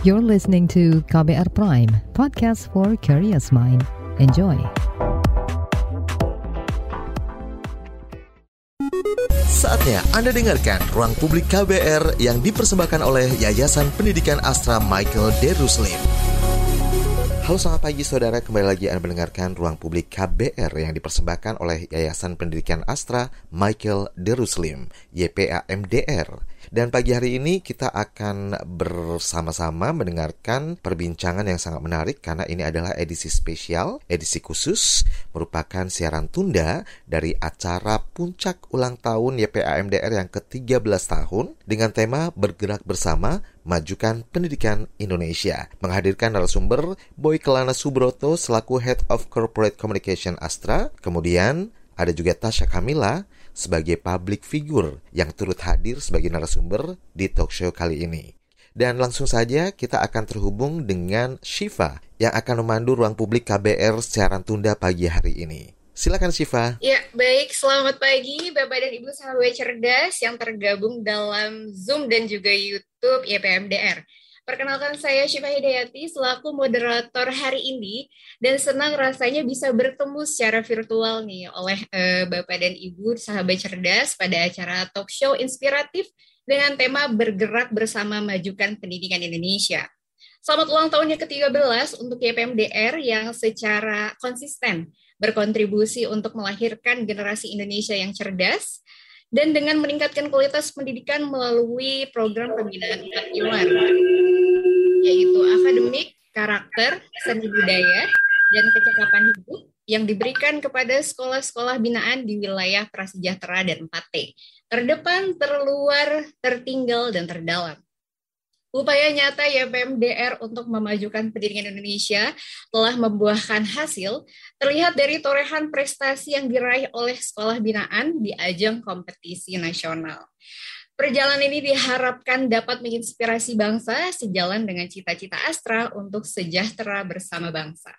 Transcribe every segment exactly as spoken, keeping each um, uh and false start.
You're listening to K B R Prime, podcast for curious mind. Enjoy. Saatnya Anda dengarkan Ruang Publik K B R yang dipersembahkan oleh Yayasan Pendidikan Astra Michael Darussalim. Halo selamat pagi saudara, kembali lagi Anda mendengarkan Ruang Publik K B R yang dipersembahkan oleh Yayasan Pendidikan Astra Michael Darussalim, Y P A M D R. Dan pagi hari ini kita akan bersama-sama mendengarkan perbincangan yang sangat menarik karena ini adalah edisi spesial, edisi khusus, merupakan siaran tunda dari acara puncak ulang tahun Y P A M D R yang ke tiga belas tahun dengan tema Bergerak Bersama Majukan Pendidikan Indonesia. Menghadirkan narasumber Boy Kelana Subroto selaku Head of Corporate Communication Astra, kemudian ada juga Tasya Kamila sebagai public figure yang turut hadir sebagai narasumber di talk show kali ini. Dan langsung saja kita akan terhubung dengan Syifa yang akan memandu Ruang Publik K B R siaran tunda pagi hari ini. Silakan Syifa. Ya, baik. Selamat pagi Bapak dan Ibu sahabat cerdas yang tergabung dalam Zoom dan juga YouTube Y P A M D R. Perkenalkan saya Syifa Hidayati selaku moderator hari ini dan senang rasanya bisa bertemu secara virtual nih oleh uh, Bapak dan Ibu sahabat cerdas pada acara talk show inspiratif dengan tema Bergerak Bersama Majukan Pendidikan Indonesia. Selamat ulang tahun yang ke tiga belas untuk Y P A M D R yang secara konsisten berkontribusi untuk melahirkan generasi Indonesia yang cerdas dan dengan meningkatkan kualitas pendidikan melalui program pembinaan empat pilar, yaitu akademik, karakter, seni budaya, dan kecakapan hidup yang diberikan kepada sekolah-sekolah binaan di wilayah prasejahtera dan empat T, terdepan, terluar, tertinggal, dan terdalam. Upaya nyata Y P A M D R untuk memajukan pendidikan Indonesia telah membuahkan hasil, terlihat dari torehan prestasi yang diraih oleh sekolah binaan di ajang kompetisi nasional. Perjalanan ini diharapkan dapat menginspirasi bangsa sejalan dengan cita-cita Astra untuk sejahtera bersama bangsa.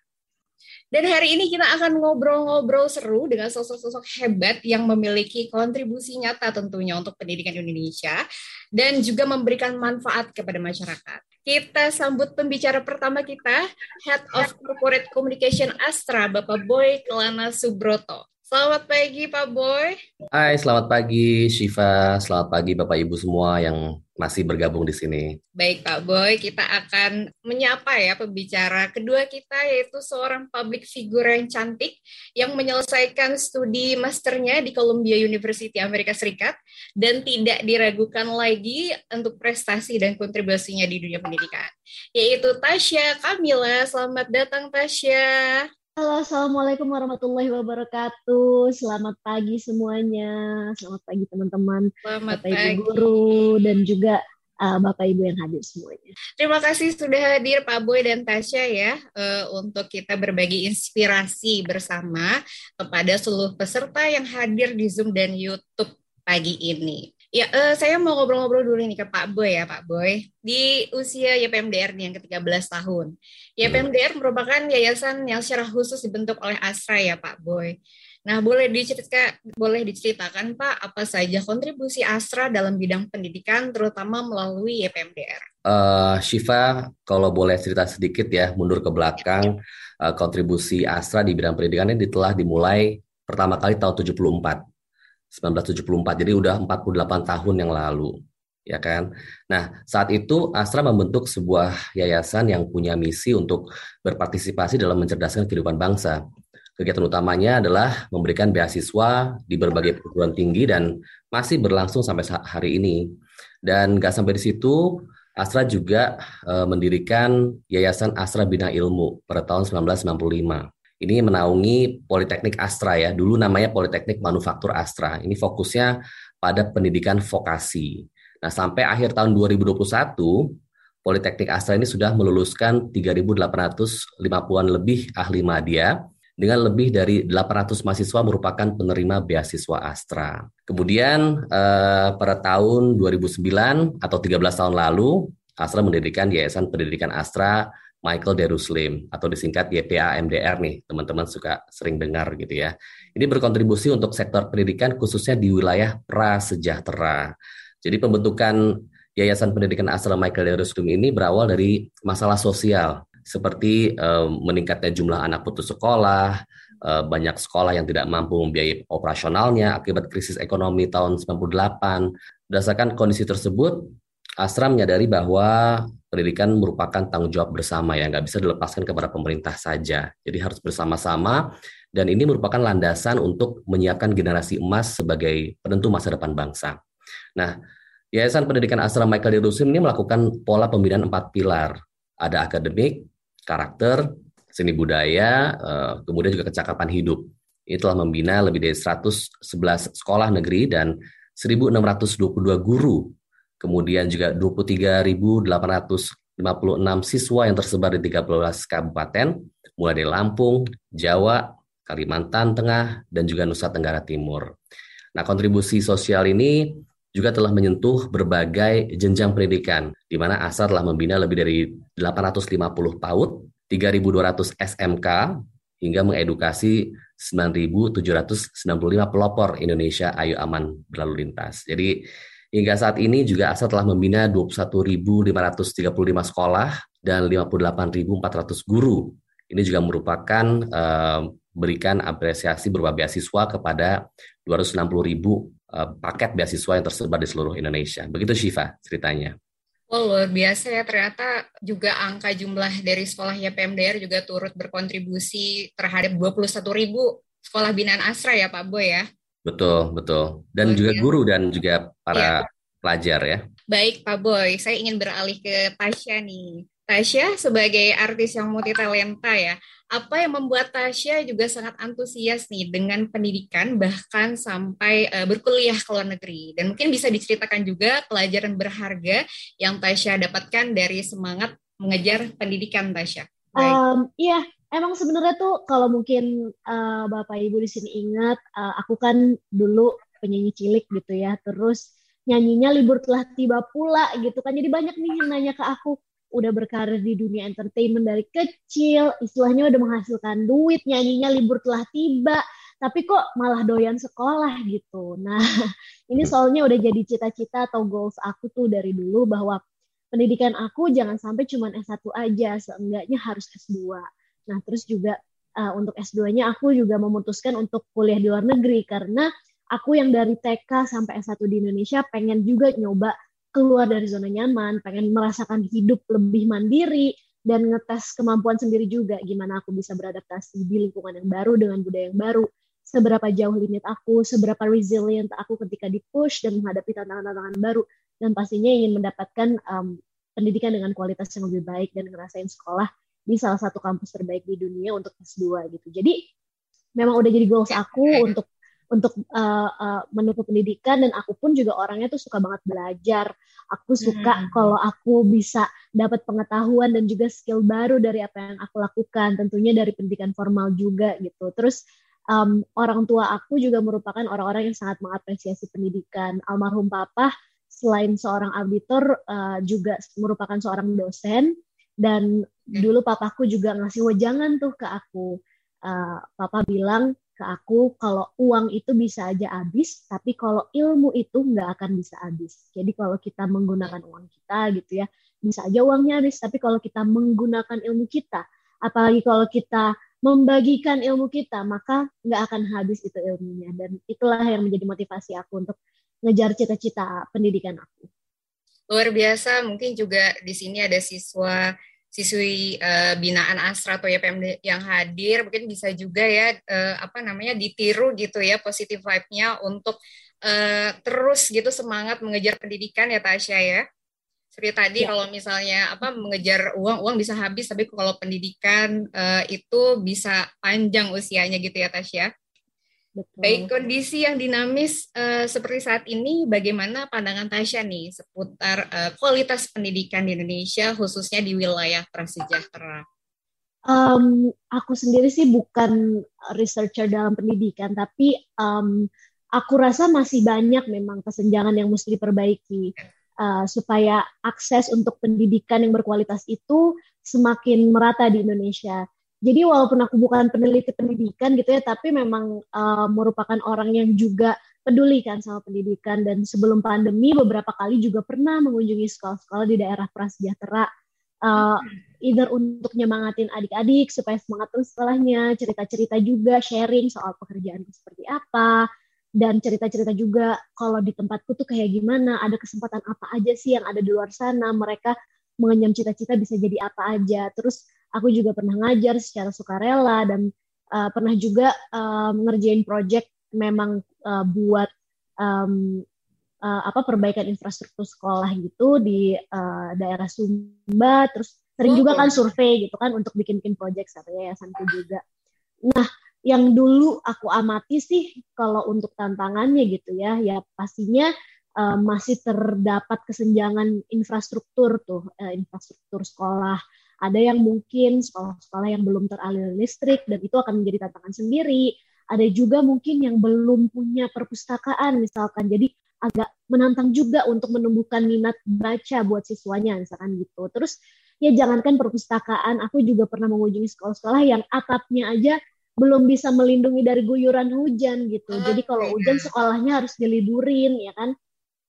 Dan hari ini kita akan ngobrol-ngobrol seru dengan sosok-sosok hebat yang memiliki kontribusi nyata tentunya untuk pendidikan Indonesia dan juga memberikan manfaat kepada masyarakat. Kita sambut pembicara pertama kita, Head of Corporate Communication Astra, Bapak Boy Kelana Subroto. Selamat pagi Pak Boy. Hai, selamat pagi Syifa, selamat pagi Bapak Ibu semua yang masih bergabung di sini. Baik Pak Boy, kita akan menyapa ya pembicara kedua kita, yaitu seorang public figure yang cantik yang menyelesaikan studi masternya di Columbia University Amerika Serikat dan tidak diragukan lagi untuk prestasi dan kontribusinya di dunia pendidikan, yaitu Tasya Kamila. Selamat datang Tasya. Halo, Assalamualaikum warahmatullahi wabarakatuh. Selamat pagi semuanya. Selamat pagi teman-teman, Selamat Bapak pagi. Ibu guru, dan juga uh, Bapak Ibu yang hadir semuanya. Terima kasih sudah hadir Pak Boy dan Tasya ya, uh, untuk kita berbagi inspirasi bersama kepada seluruh peserta yang hadir di Zoom dan YouTube pagi ini. Ya, uh, saya mau ngobrol-ngobrol dulu nih ke Pak Boy ya, Pak Boy. Di usia Y P A M D R nih yang ke tiga belas tahun. Y P A M D R merupakan yayasan yang secara khusus dibentuk oleh Astra ya, Pak Boy. Nah, boleh diceritakan, boleh diceritakan Pak, apa saja kontribusi Astra dalam bidang pendidikan, terutama melalui Y P A M D R? Uh, Syifa, kalau boleh cerita sedikit ya, mundur ke belakang, uh, kontribusi Astra di bidang pendidikan ini telah dimulai pertama kali tahun tujuh puluh empat. sembilan belas tujuh puluh empat, jadi udah empat puluh delapan tahun yang lalu, ya kan? Nah, saat itu Astra membentuk sebuah yayasan yang punya misi untuk berpartisipasi dalam mencerdaskan kehidupan bangsa. Kegiatan utamanya adalah memberikan beasiswa di berbagai perguruan tinggi dan masih berlangsung sampai hari ini. Dan nggak sampai di situ, Astra juga e, mendirikan Yayasan Astra Bina Ilmu pada tahun sembilan belas sembilan puluh lima. Ini menaungi Politeknik Astra ya, dulu namanya Politeknik Manufaktur Astra. Ini fokusnya pada pendidikan vokasi. Nah, sampai akhir tahun dua ribu dua puluh satu, Politeknik Astra ini sudah meluluskan tiga ribu delapan ratus lima puluhan lebih ahli madya, dengan lebih dari delapan ratus mahasiswa merupakan penerima beasiswa Astra. Kemudian eh, pada tahun dua ribu sembilan atau tiga belas tahun lalu, Astra mendirikan Yayasan Pendidikan Astra Michael Darussalim atau disingkat Y P A M D R nih, teman-teman suka sering dengar gitu ya. Ini berkontribusi untuk sektor pendidikan khususnya di wilayah prasejahtera. Jadi pembentukan Yayasan Pendidikan Astra Michael Darussalim ini berawal dari masalah sosial, seperti eh, meningkatnya jumlah anak putus sekolah, eh, banyak sekolah yang tidak mampu membiayai operasionalnya akibat krisis ekonomi tahun sembilan puluh delapan. Berdasarkan kondisi tersebut, Astra menyadari bahwa pendidikan merupakan tanggung jawab bersama yang nggak bisa dilepaskan kepada pemerintah saja. Jadi harus bersama-sama, dan ini merupakan landasan untuk menyiapkan generasi emas sebagai penentu masa depan bangsa. Nah, Yayasan Pendidikan Astra Michael Darussalim ini melakukan pola pembinaan empat pilar. Ada akademik, karakter, seni budaya, kemudian juga kecakapan hidup. Ini telah membina lebih dari seratus sebelas sekolah negeri dan seribu enam ratus dua puluh dua guru. Kemudian juga dua puluh tiga ribu delapan ratus lima puluh enam siswa yang tersebar di tiga belas kabupaten, mulai dari Lampung, Jawa, Kalimantan Tengah, dan juga Nusa Tenggara Timur. Nah, kontribusi sosial ini juga telah menyentuh berbagai jenjang pendidikan, di mana Astra telah membina lebih dari delapan ratus lima puluh PAUD, tiga ribu dua ratus S M K, hingga mengedukasi sembilan ribu tujuh ratus sembilan puluh lima pelopor Indonesia Ayo Aman Berlalu Lintas. Jadi, hingga saat ini juga Astra telah membina dua puluh satu ribu lima ratus tiga puluh lima sekolah dan lima puluh delapan ribu empat ratus guru. Ini juga merupakan uh, berikan apresiasi berupa beasiswa kepada dua ratus enam puluh ribu uh, paket beasiswa yang tersebar di seluruh Indonesia. Begitu Syifa ceritanya. Oh, luar biasa ya, ternyata juga angka jumlah dari sekolahnya P M D R juga turut berkontribusi terhadap dua puluh satu ribu sekolah binaan Astra ya Pak Boy ya. Betul, betul. Dan Luar juga biasa. guru dan juga para Ya. pelajar ya. Baik Pak Boy, saya ingin beralih ke Tasya nih. Tasya sebagai artis yang multitalenta ya, apa yang membuat Tasya juga sangat antusias nih dengan pendidikan bahkan sampai uh, berkuliah ke luar negeri? Dan mungkin bisa diceritakan juga pelajaran berharga yang Tasya dapatkan dari semangat mengejar pendidikan Tasya. Baik. Um, iya, emang sebenarnya tuh kalau mungkin uh, Bapak Ibu di sini ingat, uh, aku kan dulu penyanyi cilik gitu ya, terus nyanyinya libur telah tiba pula gitu kan, jadi banyak nih yang nanya ke aku, udah berkarir di dunia entertainment dari kecil, istilahnya udah menghasilkan duit, nyanyinya libur telah tiba, tapi kok malah doyan sekolah gitu. Nah, ini soalnya udah jadi cita-cita atau goals aku tuh dari dulu bahwa pendidikan aku jangan sampai cuma S satu aja, seenggaknya harus S dua. Nah, terus juga uh, untuk S dua-nya aku juga memutuskan untuk kuliah di luar negeri karena aku yang dari T K sampai S satu di Indonesia pengen juga nyoba keluar dari zona nyaman, pengen merasakan hidup lebih mandiri, dan ngetes kemampuan sendiri juga, gimana aku bisa beradaptasi di lingkungan yang baru dengan budaya yang baru, seberapa jauh limit aku, seberapa resilient aku ketika di-push dan menghadapi tantangan-tantangan baru, dan pastinya ingin mendapatkan um, pendidikan dengan kualitas yang lebih baik dan ngerasain sekolah di salah satu kampus terbaik di dunia untuk S dua gitu. Jadi memang udah jadi goals aku untuk untuk uh, uh, menempuh pendidikan, dan aku pun juga orangnya tuh suka banget belajar. Aku suka hmm. kalau aku bisa dapat pengetahuan dan juga skill baru dari apa yang aku lakukan, tentunya dari pendidikan formal juga gitu. Terus um, orang tua aku juga merupakan orang-orang yang sangat mengapresiasi pendidikan. Almarhum papa selain seorang auditor uh, juga merupakan seorang dosen, dan dulu papaku juga ngasih wejangan tuh ke aku. Uh, papa bilang ke aku, kalau uang itu bisa aja habis, tapi kalau ilmu itu nggak akan bisa habis. Jadi kalau kita menggunakan uang kita gitu ya, bisa aja uangnya habis, tapi kalau kita menggunakan ilmu kita, apalagi kalau kita membagikan ilmu kita, maka nggak akan habis itu ilmunya. Dan itulah yang menjadi motivasi aku untuk ngejar cita-cita pendidikan aku. Luar biasa, mungkin juga di sini ada siswa siswi uh, binaan Astra atau Y P M D yang hadir, mungkin bisa juga ya uh, apa namanya ditiru gitu ya positive vibe-nya untuk uh, terus gitu semangat mengejar pendidikan ya Tasya ya. Seperti tadi ya. Kalau misalnya apa mengejar uang uang bisa habis, tapi kalau pendidikan uh, itu bisa panjang usianya gitu ya Tasya. Betul. Baik, kondisi yang dinamis uh, seperti saat ini, bagaimana pandangan Tasya nih seputar uh, kualitas pendidikan di Indonesia, khususnya di wilayah prasejahtera? Um, aku sendiri sih bukan researcher dalam pendidikan, tapi um, aku rasa masih banyak memang kesenjangan yang mesti diperbaiki uh, supaya akses untuk pendidikan yang berkualitas itu semakin merata di Indonesia. Jadi walaupun aku bukan peneliti pendidikan gitu ya, tapi memang uh, merupakan orang yang juga peduli kan sama pendidikan. Dan sebelum pandemi beberapa kali juga pernah mengunjungi sekolah-sekolah di daerah prasejahtera, uh, either untuk nyemangatin adik-adik supaya semangat terus sekolahnya, cerita-cerita juga, sharing soal pekerjaan seperti apa, dan cerita-cerita juga kalau di tempatku tuh kayak gimana, ada kesempatan apa aja sih yang ada di luar sana, mereka mengenyam cita-cita bisa jadi apa aja. Terus aku juga pernah ngajar secara sukarela dan uh, pernah juga uh, ngerjain project memang uh, buat um, uh, apa perbaikan infrastruktur sekolah gitu di uh, daerah Sumba. Terus sering juga kan survei gitu kan untuk bikin-bikin project sama yayasanku juga. Nah, yang dulu aku amati sih kalau untuk tantangannya gitu ya, ya pastinya uh, masih terdapat kesenjangan infrastruktur tuh, uh, infrastruktur sekolah. Ada yang mungkin sekolah-sekolah yang belum teralir listrik dan itu akan menjadi tantangan sendiri. Ada juga mungkin yang belum punya perpustakaan misalkan. Jadi agak menantang juga untuk menumbuhkan minat baca buat siswanya misalkan gitu. Terus ya jangankan perpustakaan, aku juga pernah mengunjungi sekolah-sekolah yang atapnya aja belum bisa melindungi dari guyuran hujan gitu. Jadi kalau hujan sekolahnya harus diliburin ya kan.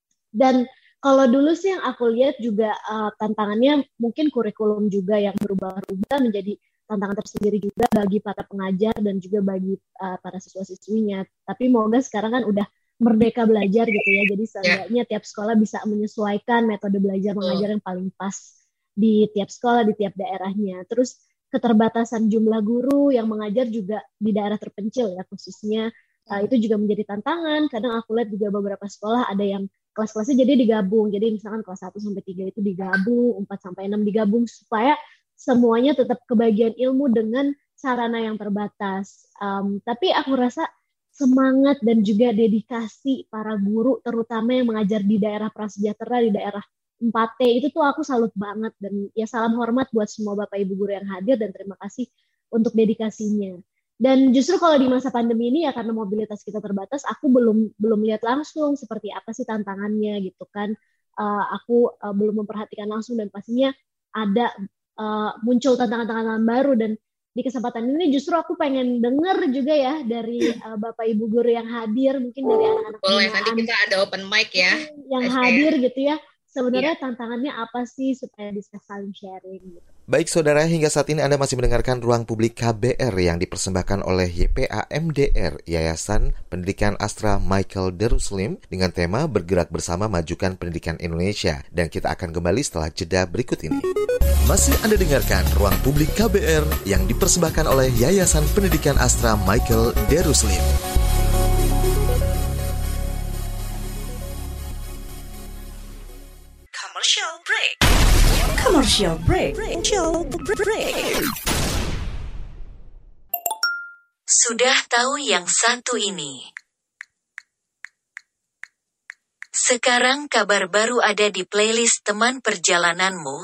Dan kalau dulu sih yang aku lihat juga uh, tantangannya mungkin kurikulum juga yang berubah-ubah menjadi tantangan tersendiri juga bagi para pengajar dan juga bagi uh, para siswa-siswinya. Tapi moga sekarang kan udah merdeka belajar gitu ya. Jadi seenggaknya tiap sekolah bisa menyesuaikan metode belajar mengajar yang paling pas di tiap sekolah, di tiap daerahnya. Terus keterbatasan jumlah guru yang mengajar juga di daerah terpencil ya khususnya. Uh, itu juga menjadi tantangan. Kadang aku lihat juga beberapa sekolah ada yang kelas-kelasnya jadi digabung. Jadi misalkan kelas satu sampai tiga itu digabung, empat sampai enam digabung supaya semuanya tetap kebagian ilmu dengan sarana yang terbatas. Um, tapi aku rasa semangat dan juga dedikasi para guru terutama yang mengajar di daerah prasejahtera, di daerah empat T itu tuh aku salut banget. Dan ya salam hormat buat semua Bapak Ibu guru yang hadir dan terima kasih untuk dedikasinya. Dan justru kalau di masa pandemi ini ya karena mobilitas kita terbatas, aku belum belum lihat langsung seperti apa sih tantangannya gitu kan. Uh, aku uh, belum memperhatikan langsung dan pastinya ada uh, muncul tantangan-tantangan baru. Dan di kesempatan ini justru aku pengen dengar juga ya dari uh, Bapak Ibu guru yang hadir, mungkin dari anak-anak boleh nanti kita ada open mic ya yang S P. Hadir gitu ya. Sebenarnya yeah. tantangannya apa sih supaya bisa saling sharing gitu. Baik saudara, hingga saat ini Anda masih mendengarkan Ruang Publik K B R yang dipersembahkan oleh Y P A M D R, Yayasan Pendidikan Astra Michael Darussalim, dengan tema Bergerak Bersama Majukan Pendidikan Indonesia. Dan kita akan kembali setelah jeda berikut ini. Masih Anda dengarkan Ruang Publik K B R yang dipersembahkan oleh Yayasan Pendidikan Astra Michael Darussalim. Commercial break. Commercial break. Commercial break. Sudah tahu yang satu ini? Sekarang kabar baru ada di playlist teman perjalananmu.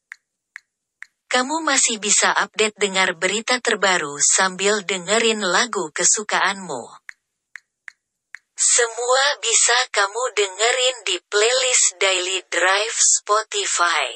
Kamu masih bisa update dengar berita terbaru sambil dengerin lagu kesukaanmu. Semua bisa kamu dengerin di playlist Daily Drive Spotify.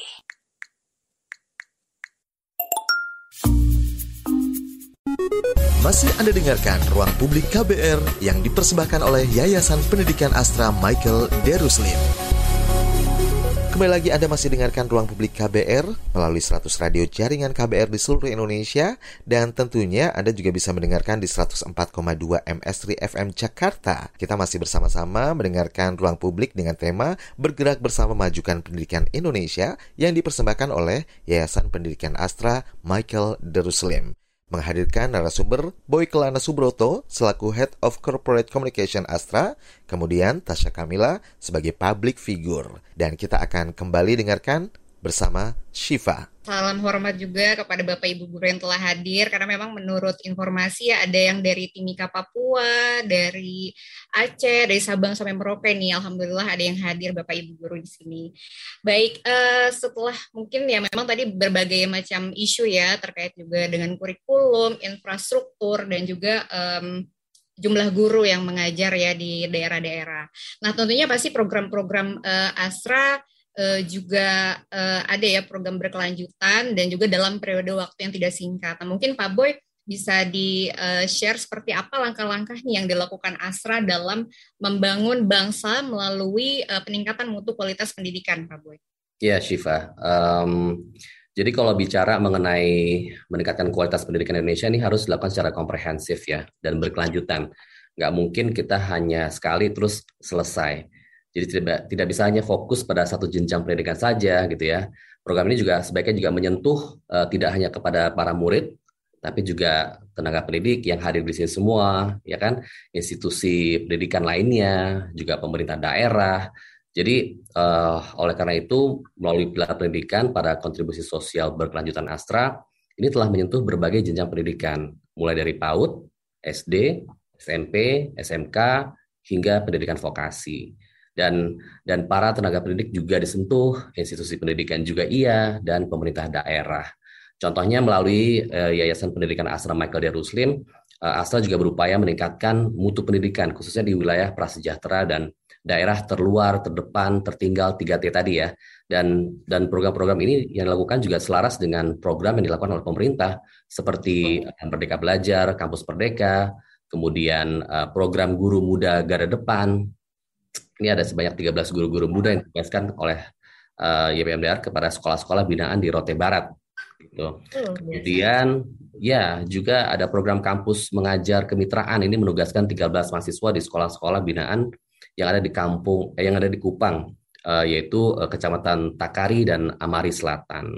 Masih Anda dengarkan Ruang Publik K B R yang dipersembahkan oleh Yayasan Pendidikan Astra Michael Darussalim. Kembali lagi Anda masih dengarkan Ruang Publik K B R melalui seratus radio jaringan K B R di seluruh Indonesia. Dan tentunya Anda juga bisa mendengarkan di seratus empat koma dua M S Tri F M Jakarta. Kita masih bersama-sama mendengarkan Ruang Publik dengan tema Bergerak Bersama Majukan Pendidikan Indonesia yang dipersembahkan oleh Yayasan Pendidikan Astra Michael Darussalim. Menghadirkan narasumber Boy Kelana Subroto selaku Head of Corporate Communication Astra, kemudian Tasya Kamila sebagai Public Figure. Dan kita akan kembali dengarkan bersama Syifa. Salam hormat juga kepada Bapak Ibu guru yang telah hadir, karena memang menurut informasi ya ada yang dari Timika Papua, dari Aceh, dari Sabang sampai Merauke nih. Alhamdulillah ada yang hadir Bapak Ibu guru di sini. Baik, uh, setelah mungkin ya memang tadi berbagai macam isu ya terkait juga dengan kurikulum, infrastruktur dan juga um, jumlah guru yang mengajar ya di daerah-daerah. Nah tentunya pasti program-program uh, Astra Uh, juga uh, ada ya program berkelanjutan dan juga dalam periode waktu yang tidak singkat. Nah, mungkin Pak Boy Bisa di-share seperti apa langkah-langkah nih yang dilakukan Astra dalam membangun bangsa melalui uh, peningkatan mutu kualitas pendidikan, Pak Boy? Ya, Syifa. Um, jadi kalau bicara mengenai meningkatkan kualitas pendidikan Indonesia ini harus dilakukan secara komprehensif ya dan berkelanjutan. Nggak mungkin kita hanya sekali terus selesai. Jadi tidak tidak bisa hanya fokus pada satu jenjang pendidikan saja gitu ya. Program ini juga sebaiknya juga menyentuh uh, tidak hanya kepada para murid, tapi juga tenaga pendidik yang hadir di sini semua, ya kan, institusi pendidikan lainnya, juga pemerintah daerah. Jadi uh, oleh karena itu melalui pilar pendidikan pada kontribusi sosial berkelanjutan Astra ini telah menyentuh berbagai jenjang pendidikan, mulai dari PAUD, S D, S M P, S M K hingga pendidikan vokasi. Dan dan para tenaga pendidik juga disentuh, institusi pendidikan juga iya, dan pemerintah daerah. Contohnya melalui uh, Yayasan Pendidikan Astra Michael Darussalim, uh, Astra juga berupaya meningkatkan mutu pendidikan, khususnya di wilayah prasejahtera dan daerah terluar, terdepan, tertinggal tiga T tadi ya. Dan dan program-program ini yang dilakukan juga selaras dengan program yang dilakukan oleh pemerintah, seperti uh, Merdeka Belajar, Kampus Merdeka, kemudian uh, program Guru Muda Garda Depan. Ini ada sebanyak tiga belas guru-guru muda yang ditugaskan oleh uh, Y P M D R kepada sekolah-sekolah binaan di Rote Barat. Gitu. Oh, kemudian ya juga ada program kampus mengajar kemitraan, ini menugaskan tiga belas mahasiswa di sekolah-sekolah binaan yang ada di kampung eh, yang ada di Kupang, uh, yaitu uh, Kecamatan Takari dan Amari Selatan.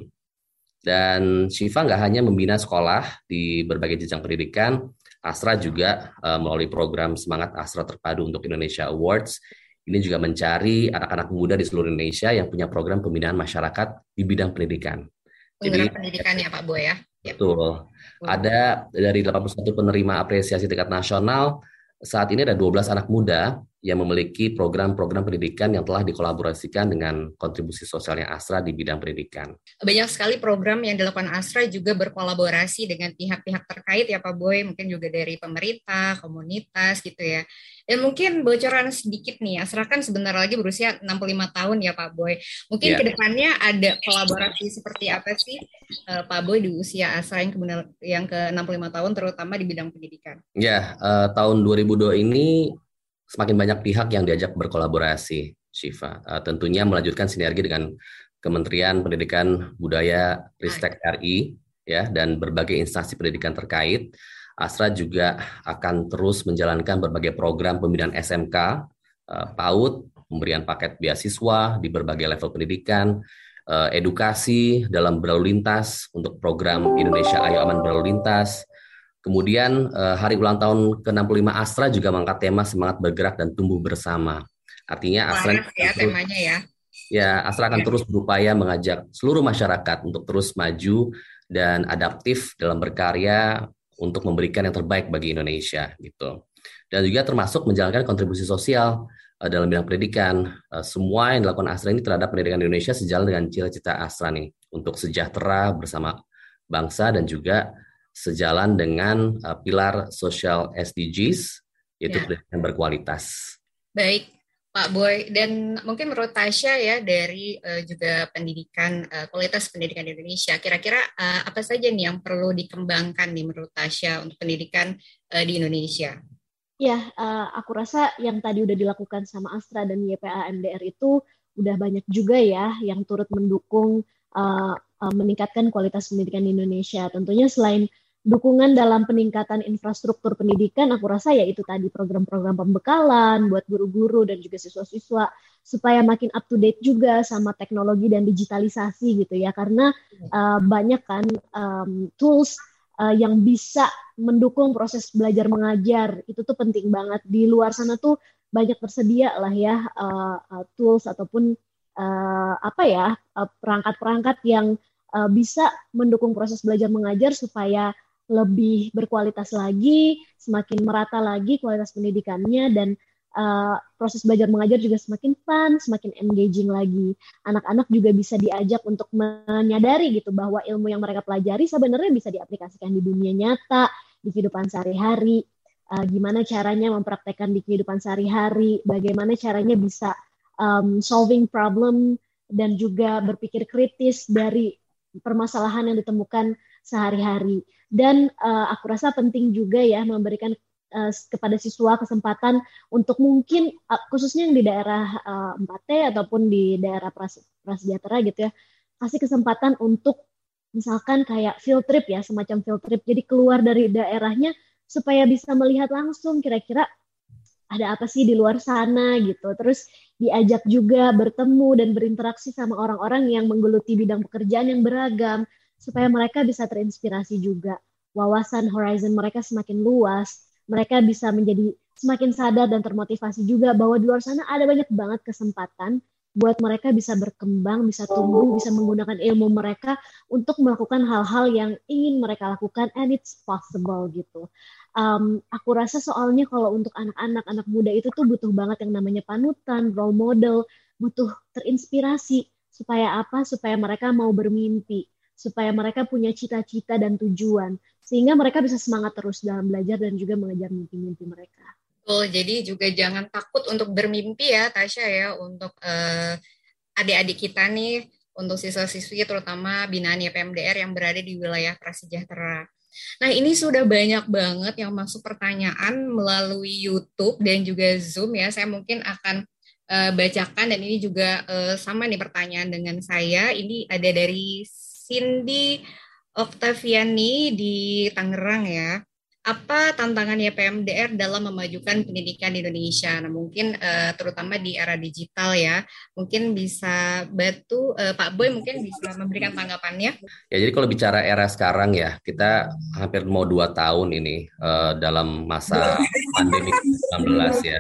Dan Syifa nggak hanya membina sekolah di berbagai jenjang pendidikan, Astra juga uh, melalui program Semangat Astra Terpadu untuk Indonesia Awards ini juga mencari anak-anak muda di seluruh Indonesia yang punya program pembinaan masyarakat di bidang pendidikan. Penggerak pendidikan ya Pak Boy ya. Betul. Ada dari delapan puluh satu penerima apresiasi tingkat nasional, saat ini ada dua belas anak muda yang memiliki program-program pendidikan yang telah dikolaborasikan dengan kontribusi sosialnya Astra di bidang pendidikan. Banyak sekali program yang dilakukan Astra juga berkolaborasi dengan pihak-pihak terkait ya Pak Boy, mungkin juga dari pemerintah, komunitas gitu ya. Dan mungkin bocoran sedikit nih, Astra kan sebentar lagi berusia enam puluh lima tahun ya Pak Boy. Mungkin yeah. kedepannya ada kolaborasi seperti apa sih uh, Pak Boy di usia Astra yang, kebenar, yang ke enam puluh lima tahun terutama di bidang pendidikan? Ya, yeah, uh, tahun dua ribu dua ini semakin banyak pihak yang diajak berkolaborasi, Syifa. Uh, tentunya melanjutkan sinergi dengan Kementerian Pendidikan Budaya Ristek R I ya, dan berbagai instansi pendidikan terkait. Astra juga akan terus menjalankan berbagai program pembinaan S M K, uh, PAUD, pemberian paket beasiswa di berbagai level pendidikan, uh, edukasi dalam berlalu lintas untuk program Indonesia Ayo Aman Berlalu Lintas. Kemudian uh, hari ulang tahun ke enam puluh lima Astra juga mengangkat tema semangat bergerak dan tumbuh bersama. Artinya Astra ya, terus, temanya ya. Ya, Astra akan ya. terus berupaya mengajak seluruh masyarakat untuk terus maju dan adaptif dalam berkarya untuk memberikan yang terbaik bagi Indonesia gitu. Dan juga termasuk menjalankan kontribusi sosial uh, dalam bidang pendidikan. Uh, semua yang dilakukan Astra ini terhadap pendidikan Indonesia sejalan dengan cita-cita Astra nih untuk sejahtera bersama bangsa dan juga sejalan dengan uh, pilar social S D Gs yaitu ya. pendidikan berkualitas. Baik Pak Boy, dan mungkin menurut Tasya ya dari uh, juga pendidikan, uh, kualitas pendidikan di Indonesia, kira-kira uh, apa saja nih yang perlu dikembangkan nih menurut Tasya untuk pendidikan uh, di Indonesia? Ya, uh, aku rasa yang tadi udah dilakukan sama Astra dan Y P A M D R itu udah banyak juga ya yang turut mendukung uh, uh, meningkatkan kualitas pendidikan di Indonesia. Tentunya selain dukungan dalam peningkatan infrastruktur pendidikan, aku rasa ya itu tadi program-program pembekalan buat guru-guru dan juga siswa-siswa supaya makin up to date juga sama teknologi dan digitalisasi gitu ya, karena uh, banyak kan um, tools uh, yang bisa mendukung proses belajar mengajar, itu tuh penting banget. Di luar sana tuh banyak tersedia lah ya uh, uh, tools ataupun uh, apa ya uh, perangkat-perangkat yang uh, bisa mendukung proses belajar mengajar supaya lebih berkualitas lagi, semakin merata lagi kualitas pendidikannya, dan uh, proses belajar mengajar juga semakin fun, semakin engaging lagi. Anak-anak juga bisa diajak untuk menyadari gitu bahwa ilmu yang mereka pelajari sebenarnya bisa diaplikasikan di dunia nyata, di kehidupan sehari-hari. Uh, gimana caranya mempraktekkan di kehidupan sehari-hari, bagaimana caranya bisa um, solving problem dan juga berpikir kritis dari permasalahan yang ditemukan sehari-hari. Dan uh, aku rasa penting juga ya memberikan uh, kepada siswa kesempatan untuk mungkin uh, khususnya yang di daerah uh, empat T ataupun di daerah pras- prasejahtera gitu ya, kasih kesempatan untuk misalkan kayak field trip ya, semacam field trip. Jadi keluar dari daerahnya supaya bisa melihat langsung kira-kira ada apa sih di luar sana gitu. Terus diajak juga bertemu dan berinteraksi sama orang-orang yang menggeluti bidang pekerjaan yang beragam supaya mereka bisa terinspirasi juga. Wawasan horizon mereka semakin luas, mereka bisa menjadi semakin sadar dan termotivasi juga bahwa di luar sana ada banyak banget kesempatan buat mereka bisa berkembang, bisa tumbuh, bisa menggunakan ilmu mereka untuk melakukan hal-hal yang ingin mereka lakukan, and it's possible gitu. Um, aku rasa soalnya kalau untuk anak-anak, anak muda itu tuh butuh banget yang namanya panutan, role model, butuh terinspirasi. Supaya apa? Supaya mereka mau bermimpi, supaya mereka punya cita-cita dan tujuan, sehingga mereka bisa semangat terus dalam belajar dan juga mengejar mimpi-mimpi mereka. Betul, jadi juga jangan takut untuk bermimpi ya Tasya ya, untuk uh, adik-adik kita nih, untuk siswa-siswi terutama binaan Y P M D R yang berada di wilayah prasejahtera. Nah ini sudah banyak banget yang masuk pertanyaan melalui YouTube dan juga Zoom ya, saya mungkin akan uh, bacakan dan ini juga uh, sama nih pertanyaan dengan saya, ini ada dari Cindy Oktaviani di Tangerang ya. Apa tantangan Y P M D R dalam memajukan pendidikan di Indonesia? Nah, mungkin uh, terutama di era digital ya. Mungkin bisa bantu uh, Pak Boy mungkin bisa memberikan tanggapannya. Ya, jadi kalau bicara era sekarang ya, kita hampir mau dua tahun ini uh, dalam masa pandemi covid sembilan belas ya.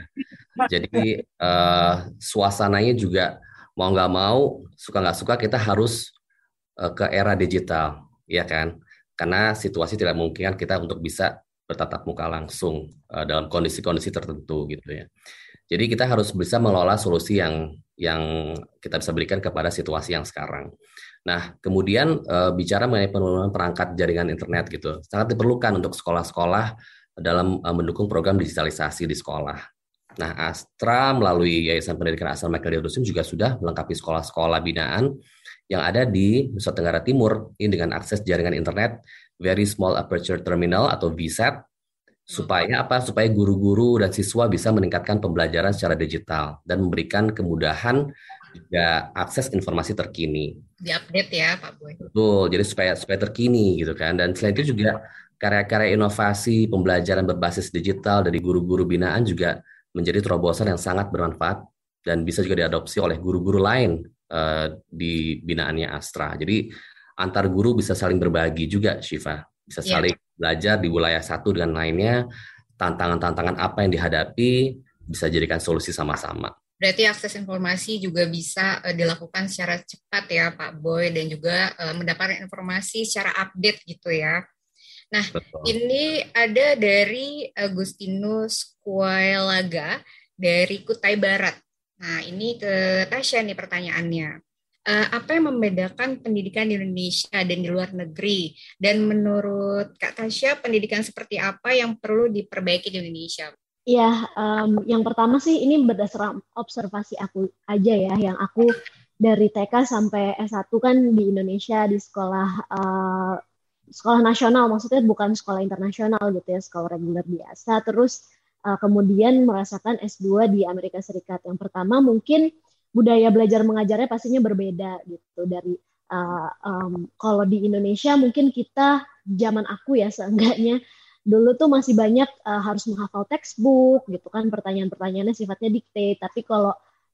Jadi uh, suasananya juga mau nggak mau, suka nggak suka kita harus uh, ke era digital, ya kan? Karena situasi tidak memungkinkan kita untuk bisa bertatap muka langsung uh, dalam kondisi-kondisi tertentu gitu ya. Jadi kita harus bisa mengelola solusi yang yang kita bisa berikan kepada situasi yang sekarang. Nah, kemudian uh, bicara mengenai penurunan perangkat jaringan internet gitu, sangat diperlukan untuk sekolah-sekolah dalam uh, mendukung program digitalisasi di sekolah. Nah, Astra melalui Yayasan Pendidikan Astra Michael Dare Ruslim juga sudah melengkapi sekolah-sekolah binaan yang ada di Nusa Tenggara Timur ini dengan akses jaringan internet Very Small Aperture Terminal atau V S A T, supaya apa? Supaya guru-guru dan siswa bisa meningkatkan pembelajaran secara digital dan memberikan kemudahan juga akses informasi terkini. Diupdate ya Pak Boy. Betul, jadi supaya supaya terkini gitu kan. Dan selain itu juga karya-karya inovasi pembelajaran berbasis digital dari guru-guru binaan juga menjadi terobosan yang sangat bermanfaat dan bisa juga diadopsi oleh guru-guru lain uh, di binaannya Astra. Jadi antar guru bisa saling berbagi juga, Syifa. Bisa saling yeah. belajar di wilayah satu dengan lainnya, tantangan-tantangan apa yang dihadapi, bisa jadikan solusi sama-sama. Berarti akses informasi juga bisa uh, dilakukan secara cepat ya Pak Boy, dan juga uh, mendapatkan informasi secara update gitu ya. Nah, betul. Ini ada dari Agustinus Kuelaga dari Kutai Barat. Nah, ini ke Tasya nih pertanyaannya. Uh, apa yang membedakan pendidikan di Indonesia dan di luar negeri? Dan menurut Kak Tasya, pendidikan seperti apa yang perlu diperbaiki di Indonesia? Ya, um, yang pertama sih ini berdasarkan observasi aku aja ya, yang aku dari T K sampai S satu kan di Indonesia di sekolah uh, sekolah nasional, maksudnya bukan sekolah internasional gitu ya, sekolah reguler biasa. Terus uh, kemudian merasakan S dua di Amerika Serikat. Yang pertama mungkin budaya belajar mengajarnya pastinya berbeda gitu dari uh, um, kalau di Indonesia mungkin kita zaman aku ya seenggaknya dulu tuh masih banyak uh, harus menghafal textbook gitu kan, pertanyaan-pertanyaannya sifatnya dikte. Tapi kalau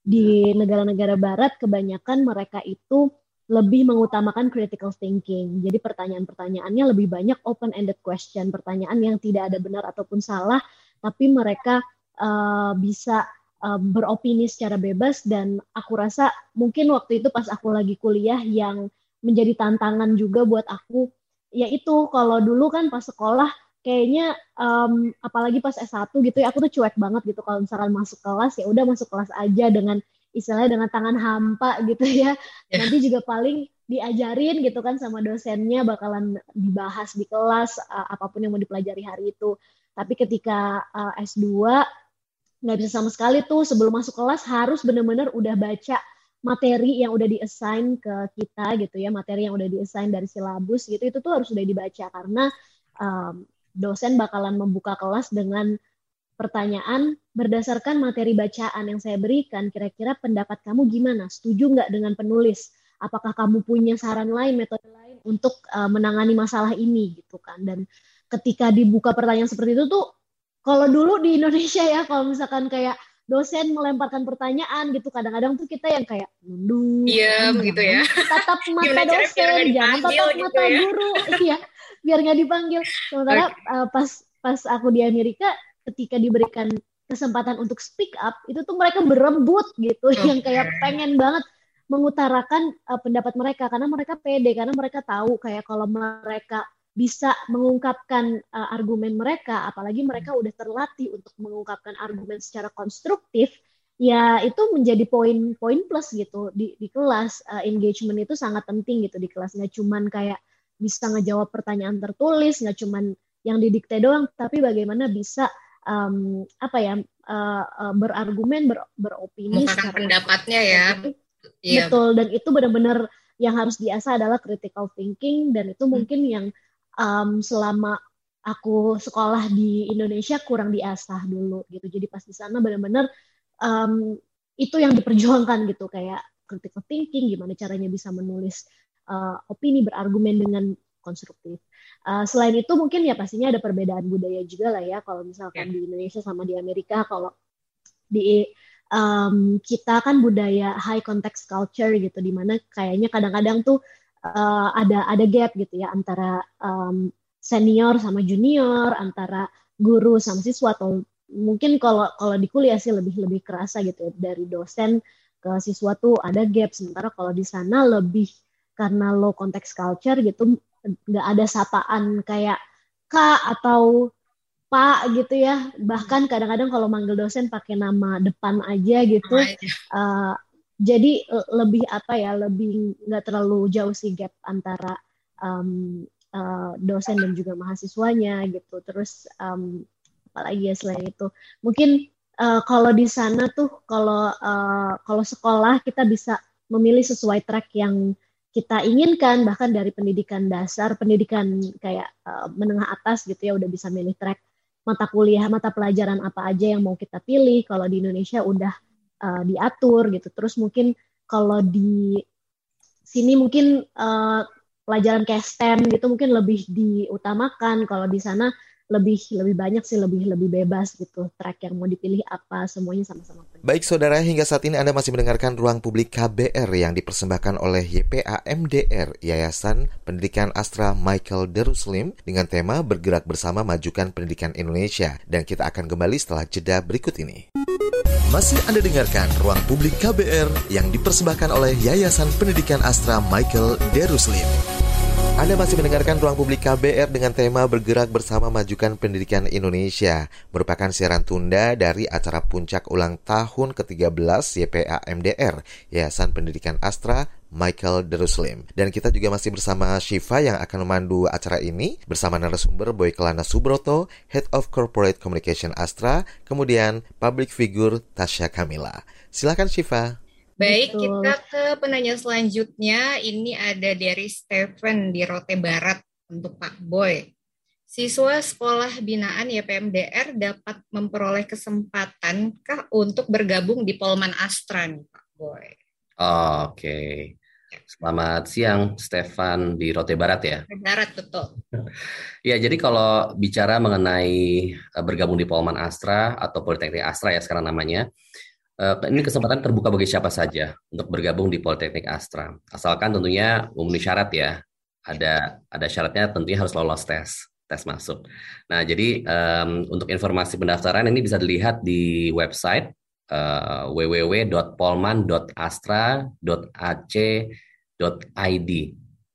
di negara-negara barat kebanyakan mereka itu lebih mengutamakan critical thinking. Jadi pertanyaan-pertanyaannya lebih banyak open-ended question, pertanyaan yang tidak ada benar ataupun salah, tapi mereka uh, bisa Uh, beropini secara bebas. Dan aku rasa mungkin waktu itu pas aku lagi kuliah yang menjadi tantangan juga buat aku, yaitu kalau dulu kan pas sekolah kayaknya um, apalagi pas S satu gitu ya, aku tuh cuek banget gitu kalau misalkan masuk kelas ya udah masuk kelas aja dengan istilahnya dengan tangan hampa gitu ya. Yeah. Nanti juga paling diajarin gitu kan sama dosennya, bakalan dibahas di kelas uh, apapun yang mau dipelajari hari itu. Tapi ketika uh, S dua nggak bisa sama sekali tuh, sebelum masuk kelas harus benar-benar udah baca materi yang udah di-assign ke kita gitu ya, materi yang udah di-assign dari silabus gitu, itu tuh harus udah dibaca karena um, dosen bakalan membuka kelas dengan pertanyaan berdasarkan materi bacaan yang saya berikan, kira-kira pendapat kamu gimana? Setuju nggak dengan penulis? Apakah kamu punya saran lain, metode lain untuk uh, menangani masalah ini gitu kan? Dan ketika dibuka pertanyaan seperti itu tuh, kalau dulu di Indonesia ya, kalau misalkan kayak dosen melemparkan pertanyaan gitu, kadang-kadang tuh kita yang kayak nunduk, diam kan, gitu jangan ya. tatap mata Gimana caranya biar dosen, nggak jangan dipanggil tatap gitu mata ya. guru, iya, biar nggak dipanggil. Sementara Oke. uh, pas pas aku di Amerika, ketika diberikan kesempatan untuk speak up, itu tuh mereka berebut gitu, Oke. yang kayak pengen banget mengutarakan uh, pendapat mereka karena mereka pede, karena mereka tahu kayak kalau mereka bisa mengungkapkan uh, argumen mereka, apalagi mereka udah terlatih untuk mengungkapkan argumen secara konstruktif, ya itu menjadi poin-poin plus gitu di, di kelas. Uh, engagement itu sangat penting gitu di kelas, nggak cuman kayak bisa ngejawab pertanyaan tertulis, nggak cuman yang didikte doang, tapi bagaimana bisa um, apa ya uh, uh, berargumen, ber, beropini Mengungkapkan secara pendapatnya ya. konstruktif. Iya. Betul, dan itu benar-benar yang harus diasah adalah critical thinking, dan itu mungkin yang um, selama aku sekolah di Indonesia kurang diasah dulu gitu. Jadi pas di sana benar-benar um, itu yang diperjuangkan gitu, kayak critical thinking, gimana caranya bisa menulis uh, opini, berargumen dengan konstruktif. Uh, selain itu mungkin ya pastinya ada perbedaan budaya juga lah ya, kalau misalkan Ya. di Indonesia sama di Amerika. Kalau di um, kita kan budaya high context culture gitu, dimana kayaknya kadang-kadang tuh uh, ada ada gap gitu ya antara um, senior sama junior, antara guru sama siswa, atau mungkin kalau kalau di kuliah sih lebih lebih kerasa gitu ya, dari dosen ke siswa tuh ada gap. Sementara kalau di sana lebih karena low context culture gitu, nggak ada sapaan kayak Kak atau Pak gitu ya. Bahkan kadang-kadang kalau manggil dosen pakai nama depan aja gitu. Uh, jadi lebih apa ya, lebih nggak terlalu jauh sih gap antara um, uh, dosen dan juga mahasiswanya gitu. Terus um, apalagi ya selain itu, mungkin uh, kalau di sana tuh kalau uh, kalau sekolah kita bisa memilih sesuai track yang kita inginkan, bahkan dari pendidikan dasar, pendidikan kayak uh, menengah atas gitu ya, udah bisa milih track mata kuliah, mata pelajaran apa aja yang mau kita pilih. Kalau di Indonesia udah uh, diatur gitu. Terus mungkin kalau di sini mungkin uh, pelajaran kayak STEM gitu mungkin lebih diutamakan. Kalau di sana lebih lebih banyak sih, lebih lebih bebas gitu, track yang mau dipilih apa, semuanya sama-sama penting. Baik saudara, hingga saat ini Anda masih mendengarkan Ruang Publik K B R yang dipersembahkan oleh Y P A M D R, Yayasan Pendidikan Astra Michael Darussalim, dengan tema Bergerak Bersama Majukan Pendidikan Indonesia. Dan kita akan kembali setelah jeda berikut ini. Masih Anda dengarkan Ruang Publik K B R yang dipersembahkan oleh Yayasan Pendidikan Astra Michael Darussalim. Anda masih mendengarkan Ruang Publik K B R dengan tema Bergerak Bersama Majukan Pendidikan Indonesia, merupakan siaran tunda dari acara puncak ulang tahun ke tiga belas Y P A M D R, Yayasan Pendidikan Astra Michael Darussalim. Dan kita juga masih bersama Syifa yang akan memandu acara ini, bersama narasumber Boy Kelana Subroto, Head of Corporate Communication Astra, kemudian Public Figure Tasya Kamila. Silakan Syifa. Baik, Betul. kita ke penanya selanjutnya. Ini ada dari Stephen di Rote Barat untuk Pak Boy. Siswa sekolah binaan Y P M D R dapat memperoleh kesempatankah untuk bergabung di Polman Astra nih Pak Boy? Oh, Oke, okay. Selamat siang Stefan di Rote Barat ya. Rote Barat, betul. Ya, jadi kalau bicara mengenai bergabung di Polman Astra atau Politeknik Astra ya sekarang namanya, ini kesempatan terbuka bagi siapa saja untuk bergabung di Politeknik Astra. Asalkan tentunya memenuhi syarat ya. Ada ada syaratnya, tentunya harus lolos tes, tes masuk. Nah, jadi um, untuk informasi pendaftaran ini bisa dilihat di website uh, w w w dot polman dot astra dot a c dot i d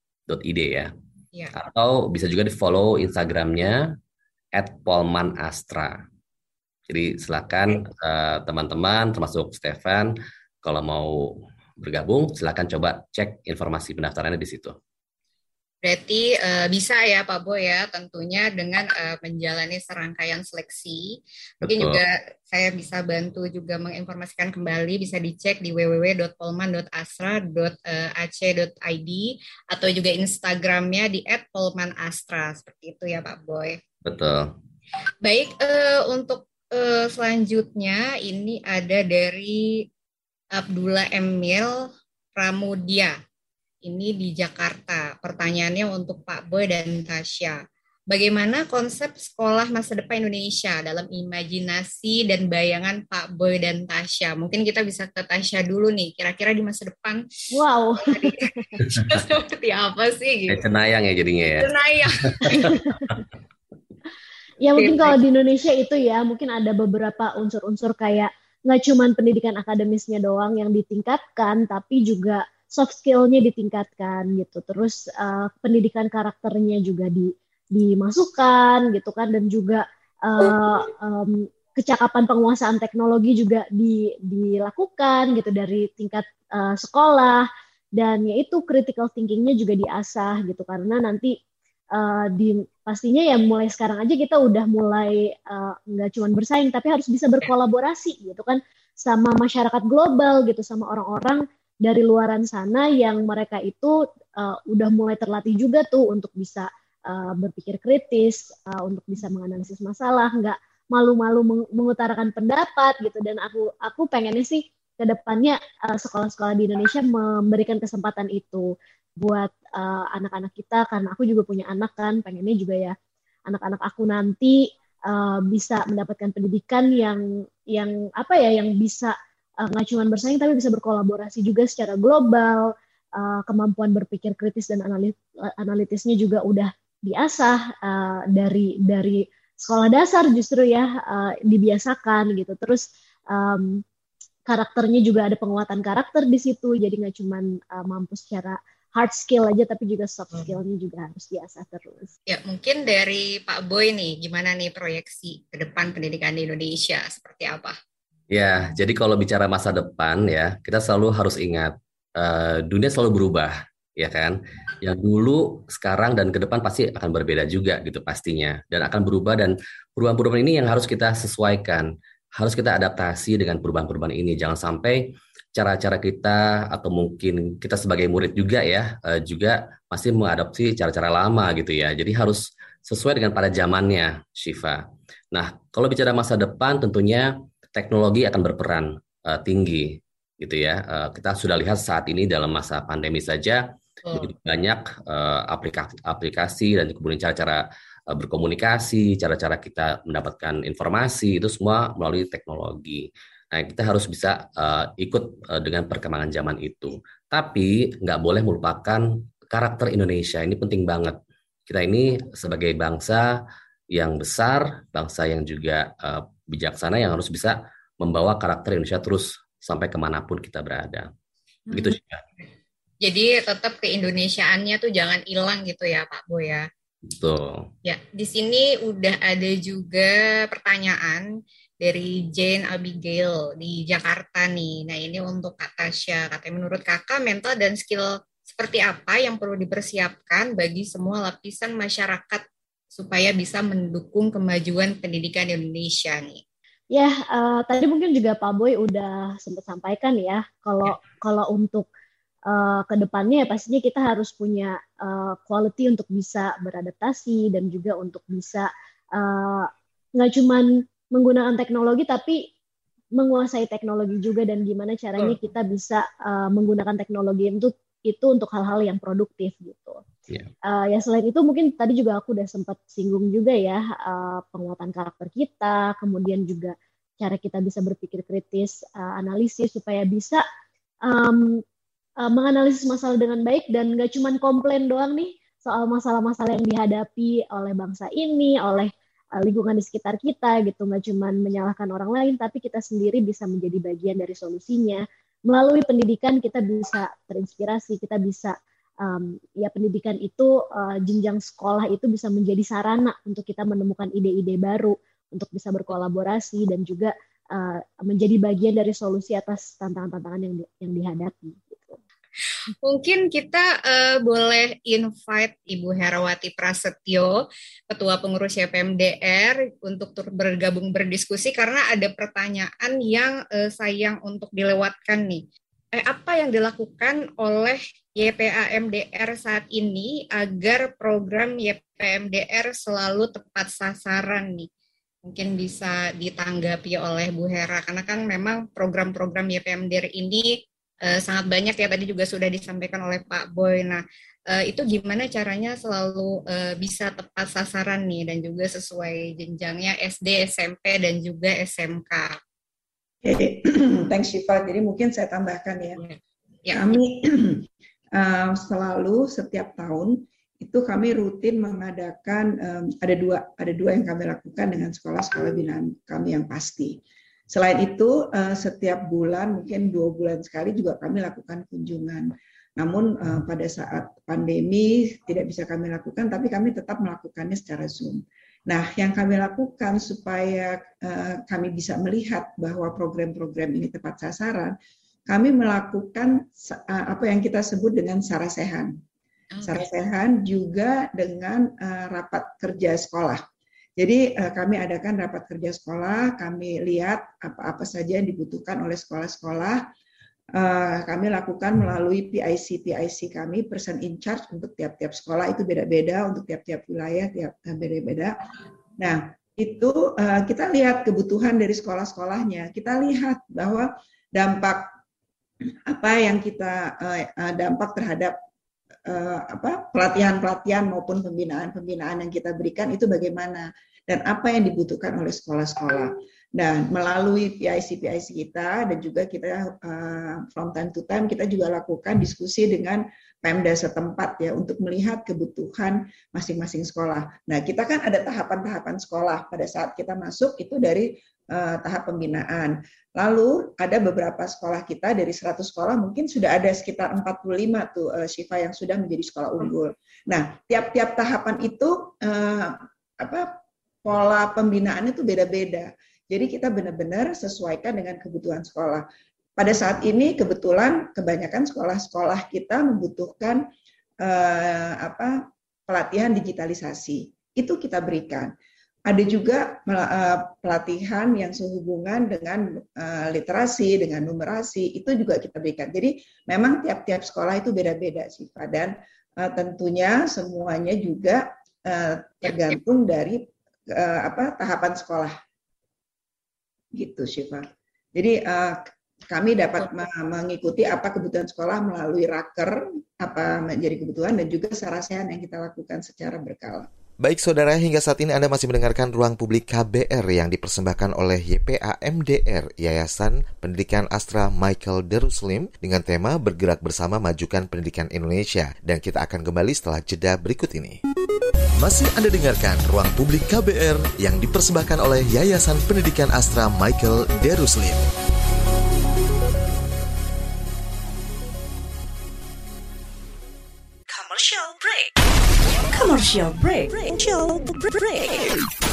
ya. Ya. Atau bisa juga di-follow Instagramnya at polmanastra. Jadi silakan uh, teman-teman termasuk Stefan kalau mau bergabung silakan coba cek informasi pendaftarannya di situ. Berarti uh, bisa ya Pak Boy ya, tentunya dengan uh, menjalani serangkaian seleksi. Mungkin Betul. juga saya bisa bantu juga menginformasikan kembali, bisa dicek di w w w dot polman dot astra dot a c dot i d atau juga Instagramnya di at polmanastra. Seperti itu ya Pak Boy. Betul. Baik, uh, untuk uh, selanjutnya ini ada dari Abdullah Emil Pramudia. Ini di Jakarta. Pertanyaannya untuk Pak Boy dan Tasya. Bagaimana konsep sekolah masa depan Indonesia dalam imajinasi dan bayangan Pak Boy dan Tasya? Mungkin kita bisa ke Tasya dulu nih. Kira-kira di masa depan Wow. seperti apa sih? Gitu. Kayak cenayang ya jadinya ya. Cenayang. Ya mungkin kalau di Indonesia itu ya, mungkin ada beberapa unsur-unsur kayak nggak cuma pendidikan akademisnya doang yang ditingkatkan, tapi juga soft skill-nya ditingkatkan gitu. Terus uh, pendidikan karakternya juga di, dimasukkan gitu kan, dan juga uh, um, kecakapan penguasaan teknologi juga di, dilakukan gitu dari tingkat uh, sekolah, dan yaitu critical thinking-nya juga diasah gitu, karena nanti uh, di pastinya ya mulai sekarang aja kita udah mulai uh, nggak cuma bersaing, tapi harus bisa berkolaborasi gitu kan sama masyarakat global gitu, sama orang-orang dari luaran sana yang mereka itu uh, udah mulai terlatih juga tuh untuk bisa uh, berpikir kritis, uh, untuk bisa menganalisis masalah, nggak malu-malu meng- mengutarakan pendapat gitu. Dan aku aku pengennya sih ke depannya uh, sekolah-sekolah di Indonesia memberikan kesempatan itu buat uh, anak-anak kita, karena aku juga punya anak kan, pengennya juga ya anak-anak aku nanti uh, bisa mendapatkan pendidikan yang yang apa ya, yang bisa nggak uh, cuma bersaing tapi bisa berkolaborasi juga secara global, uh, kemampuan berpikir kritis dan analit, analitisnya juga udah diasah uh, dari dari sekolah dasar justru ya, uh, dibiasakan gitu. Terus um, karakternya juga ada penguatan karakter di situ, jadi nggak cuma uh, mampu secara hard skill aja, tapi juga soft skill-nya juga harus diasah terus. Ya, mungkin dari Pak Boy nih, gimana nih proyeksi ke depan pendidikan di Indonesia, seperti apa? Ya, jadi kalau bicara masa depan ya, kita selalu harus ingat uh, dunia selalu berubah, ya kan? Yang dulu, sekarang dan ke depan pasti akan berbeda juga gitu pastinya, dan akan berubah, dan perubahan-perubahan ini yang harus kita sesuaikan, harus kita adaptasi dengan perubahan-perubahan ini. Jangan sampai cara-cara kita atau mungkin kita sebagai murid juga ya, uh, juga masih mengadopsi cara-cara lama gitu ya. Jadi harus sesuai dengan pada zamannya, Syifa. Nah, kalau bicara masa depan tentunya teknologi akan berperan uh, tinggi, gitu ya. Uh, kita sudah lihat saat ini dalam masa pandemi saja oh. begitu banyak uh, aplikasi, aplikasi dan kemudian cara-cara uh, berkomunikasi, cara-cara kita mendapatkan informasi itu semua melalui teknologi. Nah, kita harus bisa uh, ikut uh, dengan perkembangan zaman itu. Tapi nggak boleh melupakan karakter Indonesia. Ini penting banget. Kita ini sebagai bangsa yang besar, bangsa yang juga uh, bijaksana, yang harus bisa membawa karakter Indonesia terus sampai kemanapun kita berada. Begitu sih. Jadi tetap keindonesiaannya tuh jangan hilang gitu ya Pak Boy ya. Betul. Ya, di sini udah ada juga pertanyaan dari Jane Abigail di Jakarta nih. Nah, ini untuk Kak Tasya. Katanya menurut Kakak mental dan skill seperti apa yang perlu dipersiapkan bagi semua lapisan masyarakat supaya bisa mendukung kemajuan pendidikan di Indonesia nih? Ya, uh, tadi mungkin juga Pak Boy udah sempat sampaikan ya, kalau ya. kalau untuk uh, ke depannya ya pastinya kita harus punya uh, quality untuk bisa beradaptasi dan juga untuk bisa uh, nggak cuman menggunakan teknologi tapi menguasai teknologi juga, dan gimana caranya kita bisa uh, menggunakan teknologi itu itu untuk hal-hal yang produktif gitu. Yeah. Uh, ya selain itu mungkin tadi juga aku udah sempat singgung juga ya, uh, penguatan karakter kita, kemudian juga cara kita bisa berpikir kritis, uh, analisis supaya bisa um, uh, menganalisis masalah dengan baik dan nggak cuma komplain doang nih soal masalah-masalah yang dihadapi oleh bangsa ini, oleh uh, lingkungan di sekitar kita gitu, nggak cuma menyalahkan orang lain, tapi kita sendiri bisa menjadi bagian dari solusinya. Melalui pendidikan kita bisa terinspirasi, kita bisa Um, ya pendidikan itu, uh, jenjang sekolah itu bisa menjadi sarana untuk kita menemukan ide-ide baru, untuk bisa berkolaborasi dan juga uh, menjadi bagian dari solusi atas tantangan-tantangan yang di, yang dihadapi. Gitu. Mungkin kita uh, boleh invite Ibu Herawati Prasetyo, Ketua Pengurus Y P M D R, untuk turut bergabung berdiskusi karena ada pertanyaan yang uh, sayang untuk dilewatkan nih. Eh, apa yang dilakukan oleh Y P A M D R saat ini agar program Y P M D R selalu tepat sasaran nih? Mungkin bisa ditanggapi oleh Bu Hera, karena kan memang program-program Y P M D R ini Uh, sangat banyak ya, tadi juga sudah disampaikan oleh Pak Boy. Nah, uh, itu gimana caranya selalu uh, bisa tepat sasaran nih dan juga sesuai jenjangnya S D, S M P, dan juga S M K. Oke, thanks Syifa. Jadi mungkin saya tambahkan ya. Ya. Kami uh, selalu setiap tahun itu kami rutin mengadakan um, ada dua ada dua yang kami lakukan dengan sekolah-sekolah binaan kami yang pasti. Selain itu, setiap bulan, mungkin dua bulan sekali juga kami lakukan kunjungan. Namun pada saat pandemi tidak bisa kami lakukan, tapi kami tetap melakukannya secara Zoom. Nah, yang kami lakukan supaya kami bisa melihat bahwa program-program ini tepat sasaran, kami melakukan apa yang kita sebut dengan sarasehan. Sarasehan juga dengan rapat kerja sekolah. Jadi kami adakan rapat kerja sekolah, kami lihat apa-apa saja yang dibutuhkan oleh sekolah-sekolah. Kami lakukan melalui P I C P I C kami, person in charge untuk tiap-tiap sekolah itu beda-beda, untuk tiap-tiap wilayah tiap beda-beda. Nah, itu kita lihat kebutuhan dari sekolah-sekolahnya. Kita lihat bahwa dampak apa yang kita dampak terhadap apa pelatihan-pelatihan maupun pembinaan-pembinaan yang kita berikan itu bagaimana dan apa yang dibutuhkan oleh sekolah-sekolah. Dan melalui P I C P I C kita dan juga kita uh, from time to time kita juga lakukan diskusi dengan Pemda setempat ya untuk melihat kebutuhan masing-masing sekolah. Nah, kita kan ada tahapan-tahapan sekolah pada saat kita masuk itu dari uh, tahap pembinaan. Lalu ada beberapa sekolah kita dari seratus sekolah mungkin sudah ada sekitar empat puluh lima tuh uh, Syifa yang sudah menjadi sekolah unggul. Nah, tiap-tiap tahapan itu uh, apa pola pembinaan itu beda-beda. Jadi kita benar-benar sesuaikan dengan kebutuhan sekolah. Pada saat ini kebetulan kebanyakan sekolah-sekolah kita membutuhkan uh, apa pelatihan digitalisasi. Itu kita berikan. Ada juga uh, pelatihan yang sehubungan dengan uh, literasi, dengan numerasi, itu juga kita berikan. Jadi memang tiap-tiap sekolah itu beda-beda sih, Pak. Dan uh, tentunya semuanya juga uh, tergantung dari uh, apa tahapan sekolah. Gitu, Syifa. Jadi uh, kami dapat mengikuti apa kebutuhan sekolah melalui raker, apa menjadi kebutuhan, dan juga sarasehan yang kita lakukan secara berkala. Baik saudara, hingga saat ini Anda masih mendengarkan Ruang Publik K B R yang dipersembahkan oleh Y P A M D R, Yayasan Pendidikan Astra Michael Darussalim, dengan tema Bergerak Bersama Majukan Pendidikan Indonesia. Dan kita akan kembali setelah jeda berikut ini. Masih Anda dengarkan Ruang Publik K B R yang dipersembahkan oleh Yayasan Pendidikan Astra Michael Darussalim. Commercial break. Commercial break. Commercial break.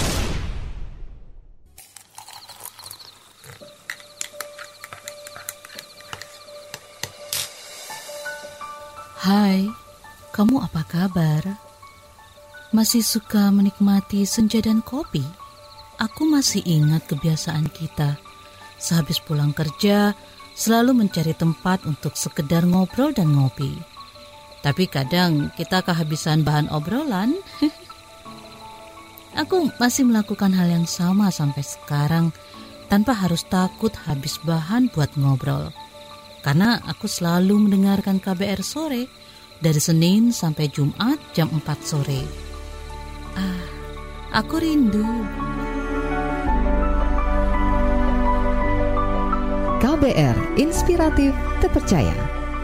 Hai, kamu apa kabar? Masih suka menikmati senja dan kopi? Aku masih ingat kebiasaan kita. Sehabis pulang kerja, selalu mencari tempat untuk sekedar ngobrol dan ngopi. Tapi kadang kita kehabisan bahan obrolan. Aku masih melakukan hal yang sama sampai sekarang tanpa harus takut habis bahan buat ngobrol. Karena aku selalu mendengarkan K B R sore dari Senin sampai Jumat jam empat sore. Ah, aku rindu. K B R Inspiratif Terpercaya.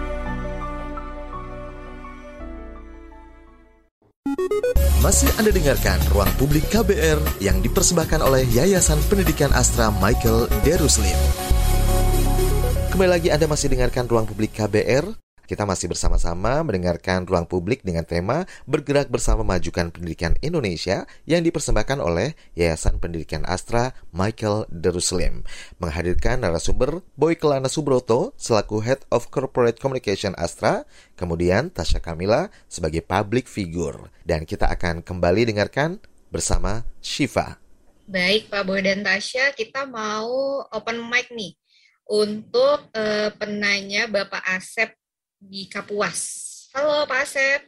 Masih Anda dengarkan Ruang Publik K B R yang dipersembahkan oleh Yayasan Pendidikan Astra Michael Darussalim. Kembali lagi Anda masih dengarkan Ruang Publik K B R. Kita masih bersama-sama mendengarkan Ruang Publik dengan tema Bergerak Bersama Majukan Pendidikan Indonesia yang dipersembahkan oleh Yayasan Pendidikan Astra Michael Darussalim. Menghadirkan narasumber Boy Kelana Subroto selaku Head of Corporate Communication Astra, kemudian Tasya Kamila sebagai Public Figure. Dan kita akan kembali dengarkan bersama Syifa. Baik Pak Boy dan Tasya, kita mau open mic nih untuk uh, penanya Bapak Asep di Kapuas. Halo Pak Asep.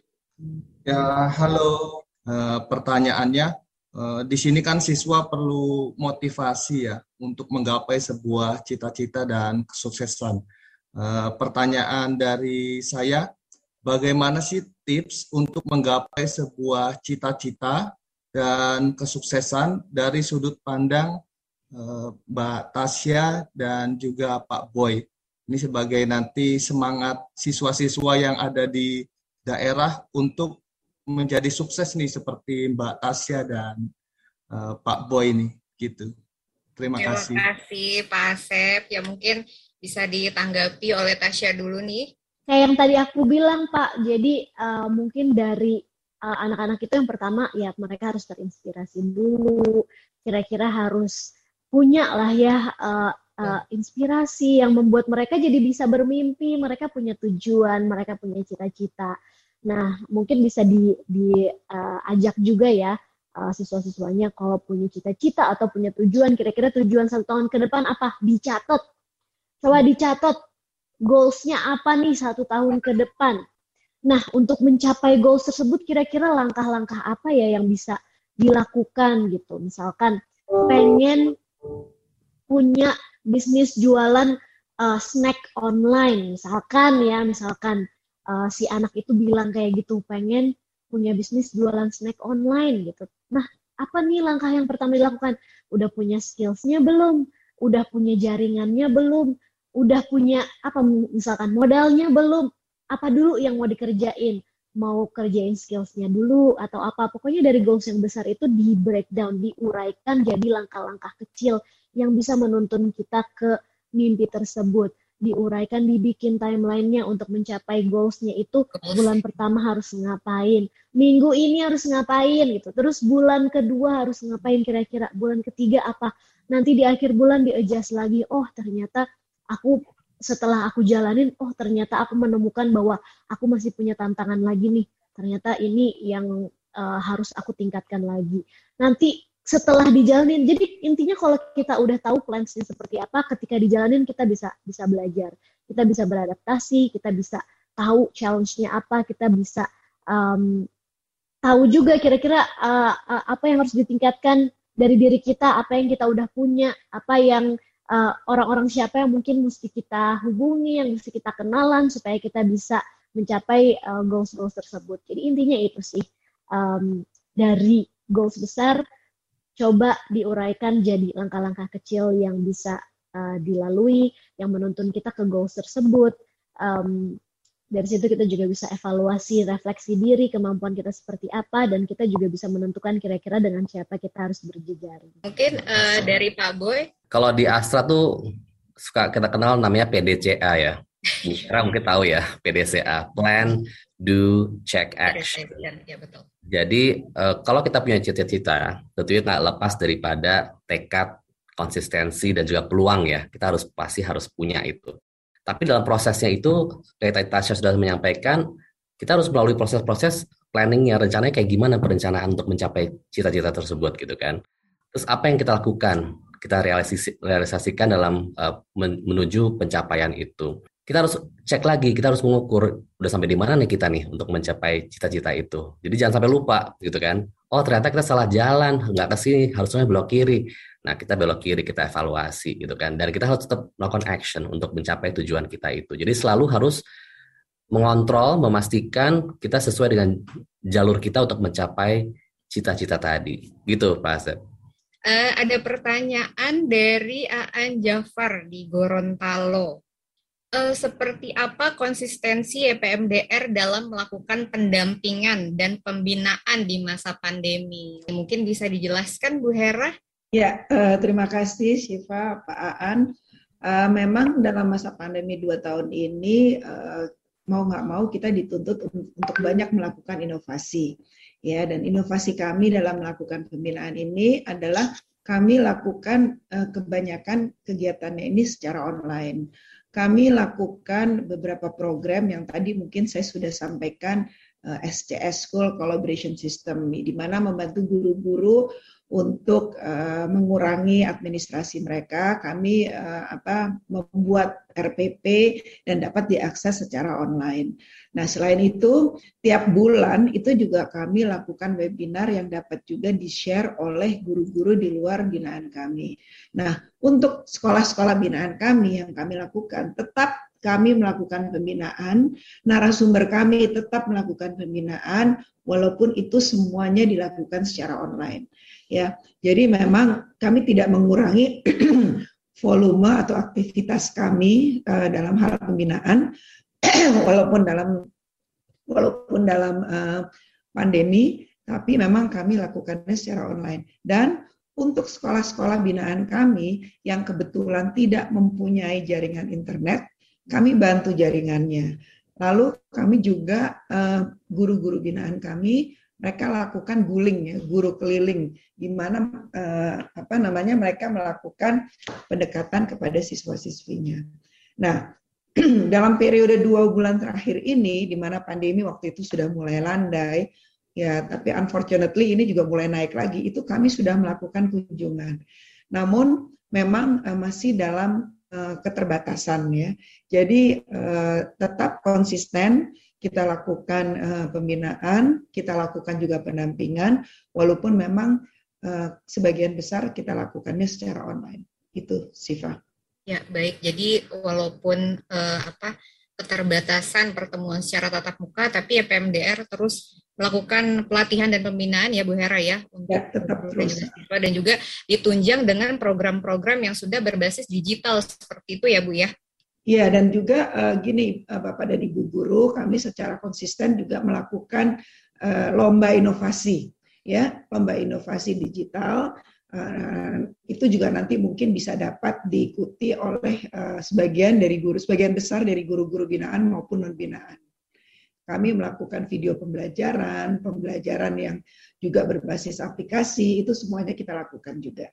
Ya, halo. Uh, pertanyaannya, uh, di sini kan siswa perlu motivasi ya untuk menggapai sebuah cita-cita dan kesuksesan. Uh, pertanyaan dari saya, bagaimana sih tips untuk menggapai sebuah cita-cita dan kesuksesan dari sudut pandang uh, Mbak Tasya dan juga Pak Boy? Ini sebagai nanti semangat siswa-siswa yang ada di daerah untuk menjadi sukses nih seperti Mbak Tasya dan uh, Pak Boy nih gitu. Terima, Terima kasih. Terima kasih Pak Asep. Ya mungkin bisa ditanggapi oleh Tasya dulu nih. Kayak yang tadi aku bilang Pak, jadi uh, mungkin dari uh, anak-anak itu yang pertama ya mereka harus terinspirasi dulu. Kira-kira harus punya lah ya uh, Uh, inspirasi yang membuat mereka jadi bisa bermimpi, mereka punya tujuan, mereka punya cita-cita. Nah, mungkin bisa di, di uh, ajak juga ya uh, siswa-siswanya kalau punya cita-cita atau punya tujuan, kira-kira tujuan satu tahun ke depan apa? Dicatat. Coba dicatat goals-nya apa nih satu tahun ke depan. Nah, untuk mencapai goals tersebut kira-kira langkah-langkah apa ya yang bisa dilakukan gitu. Misalkan pengen punya bisnis jualan uh, snack online, misalkan ya, misalkan uh, si anak itu bilang kayak gitu, pengen punya bisnis jualan snack online gitu. Nah, apa nih langkah yang pertama dilakukan? Udah punya skills-nya belum? Udah punya jaringannya belum? Udah punya apa misalkan modalnya belum? Apa dulu yang mau dikerjain? Mau kerjain skills-nya dulu atau apa? Pokoknya dari goals yang besar itu di breakdown, diuraikan jadi langkah-langkah kecil yang bisa menuntun kita ke mimpi tersebut. Diuraikan, dibikin timeline-nya untuk mencapai goals-nya itu bulan pertama harus ngapain, minggu ini harus ngapain gitu, terus bulan kedua harus ngapain kira-kira, bulan ketiga apa, nanti di akhir bulan di-adjust lagi, oh ternyata aku setelah aku jalanin, oh ternyata aku menemukan bahwa aku masih punya tantangan lagi nih, ternyata ini yang uh, harus aku tingkatkan lagi. Nanti setelah dijalanin, jadi intinya kalau kita udah tahu plans-nya seperti apa, ketika dijalanin kita bisa bisa belajar, kita bisa beradaptasi, kita bisa tahu challenge-nya apa, kita bisa um, tahu juga kira-kira uh, uh, apa yang harus ditingkatkan dari diri kita, apa yang kita udah punya, apa yang uh, orang-orang siapa yang mungkin mesti kita hubungi, yang mesti kita kenalan supaya kita bisa mencapai uh, goals-goals tersebut. Jadi intinya itu sih, um, dari goals besar coba diuraikan jadi langkah-langkah kecil yang bisa uh, dilalui, yang menuntun kita ke goals tersebut. Um, dari situ kita juga bisa evaluasi, refleksi diri, kemampuan kita seperti apa, dan kita juga bisa menentukan kira-kira dengan siapa kita harus berjejaring. Mungkin uh, dari Pak Boy. Kalau di Astra tuh suka kita kenal namanya P D C A ya. Karena mungkin tahu ya, P D C A, Plan, Do, Check, Action. Ya, betul. Jadi uh, kalau kita punya cita-cita, tentunya tak lepas daripada tekad, konsistensi, dan juga peluang ya. Kita harus pasti harus punya itu. Tapi dalam prosesnya itu, kayak Tasya sudah menyampaikan, kita harus melalui proses-proses planningnya, rencananya kayak gimana perencanaan untuk mencapai cita-cita tersebut gitu kan. Terus apa yang kita lakukan? Kita realisasi, realisasikan dalam uh, menuju pencapaian itu. Kita harus cek lagi, kita harus mengukur udah sampai di mana nih kita nih untuk mencapai cita-cita itu. Jadi jangan sampai lupa gitu kan. Oh ternyata kita salah jalan, nggak ke sini, harusnya belok kiri. Nah kita belok kiri, kita evaluasi gitu kan. Dan kita harus tetap melakukan action untuk mencapai tujuan kita itu. Jadi selalu harus mengontrol, memastikan kita sesuai dengan jalur kita untuk mencapai cita-cita tadi. Gitu Pak Asep. Uh, ada pertanyaan dari Aan Jafar di Gorontalo. Uh, seperti apa konsistensi Y P M D R dalam melakukan pendampingan dan pembinaan di masa pandemi? Mungkin bisa dijelaskan Bu Hera? Ya, uh, terima kasih Syifa, Pak Aan. Uh, memang dalam masa pandemi dua tahun ini, uh, mau nggak mau kita dituntut untuk banyak melakukan inovasi. Ya, dan inovasi kami dalam melakukan pembinaan ini adalah kami lakukan uh, kebanyakan kegiatannya ini secara online. Kami lakukan beberapa program yang tadi mungkin saya sudah sampaikan, uh, S C S School Collaboration System, di mana membantu guru-guru untuk uh, mengurangi administrasi mereka. Kami uh, apa membuat R P P dan dapat diakses secara online. Nah, selain itu tiap bulan itu juga kami lakukan webinar yang dapat juga di-share oleh guru-guru di luar binaan kami. Nah, untuk sekolah-sekolah binaan kami yang kami lakukan, tetap kami melakukan pembinaan, narasumber kami tetap melakukan pembinaan, walaupun itu semuanya dilakukan secara online. Ya, jadi memang kami tidak mengurangi volume atau aktivitas kami uh, dalam hal pembinaan, walaupun dalam walaupun dalam uh, pandemi, tapi memang kami lakukannya secara online. Dan untuk sekolah-sekolah binaan kami yang kebetulan tidak mempunyai jaringan internet, kami bantu jaringannya. Lalu kami juga uh, guru-guru binaan kami, mereka lakukan guling ya, guru keliling, di mana uh, apa namanya mereka melakukan pendekatan kepada siswa-siswinya. Nah, dalam periode dua bulan terakhir ini, di mana pandemi waktu itu sudah mulai landai, ya, tapi unfortunately ini juga mulai naik lagi. Itu kami sudah melakukan kunjungan. Namun memang uh, masih dalam uh, keterbatasan ya. Jadi uh, tetap konsisten. Kita lakukan uh, pembinaan, kita lakukan juga pendampingan, walaupun memang uh, sebagian besar kita lakukannya secara online. Itu, Siva. Ya, baik. Jadi walaupun uh, apa keterbatasan pertemuan secara tatap muka, tapi ya P M D R terus melakukan pelatihan dan pembinaan ya Bu Hera ya, untuk ya, tetap terus. Dan juga ditunjang dengan program-program yang sudah berbasis digital seperti itu ya Bu ya. Iya, dan juga uh, gini uh, Bapak dan Ibu guru, kami secara konsisten juga melakukan uh, lomba inovasi, ya, lomba inovasi digital. Uh, itu juga nanti mungkin bisa dapat diikuti oleh uh, sebagian dari guru, sebagian besar dari guru-guru binaan maupun non binaan. Kami melakukan video pembelajaran, pembelajaran yang juga berbasis aplikasi, itu semuanya kita lakukan juga.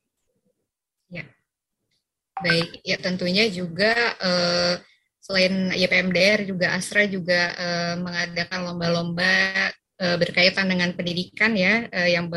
Ya. Baik, ya tentunya juga eh, selain Y P M D R juga Astra juga eh, mengadakan lomba-lomba eh, berkaitan dengan pendidikan ya eh, yang